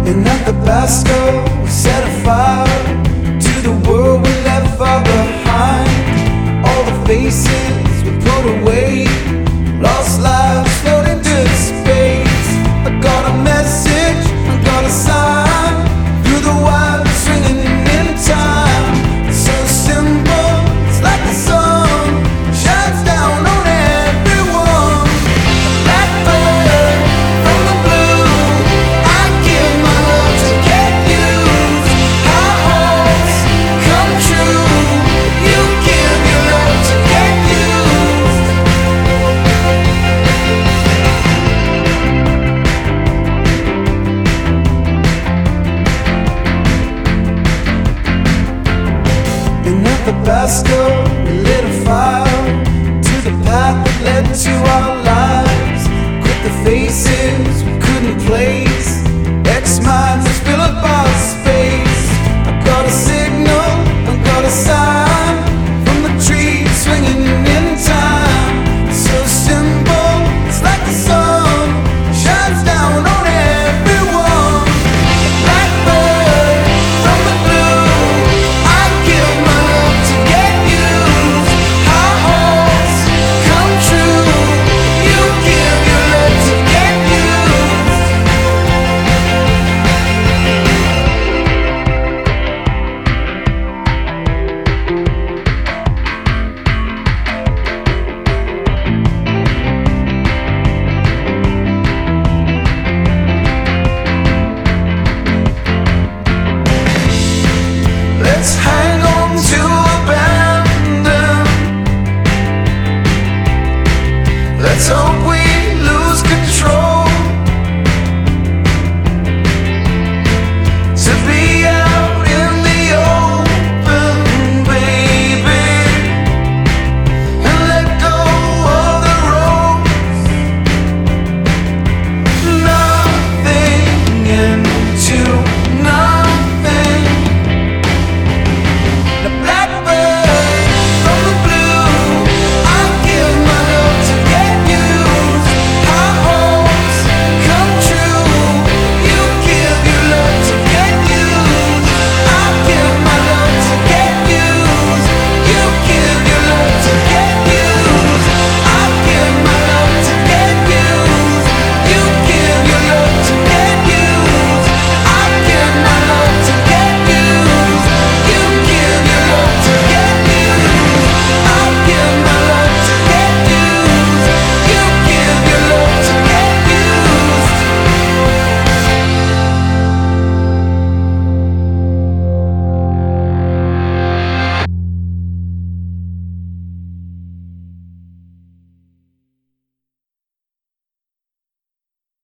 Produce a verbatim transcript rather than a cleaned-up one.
And at the Basco, we set a fire to the world we left far behind. All the faces we put away, lost lives floating to space. I got a message, I got a sign, through the wires ringing in time. It's so simple, it's like the sun shines down on everyone. A blackbird from the blue, I give my love to get used. Our hopes come true, you give your love to get used. And at the Basco, we lit a fire to the path that led to our lives. Quit the faces we couldn't place, X-minds fill up our space. I got a signal, I got a sign, from the trees swinging in time. So simple, it's like the sun shines down on everyone. Blackbird from the blue, I give my love to get used. Our hopes come true, you give your love to get used. Let's hang on to abandon. Let's hope we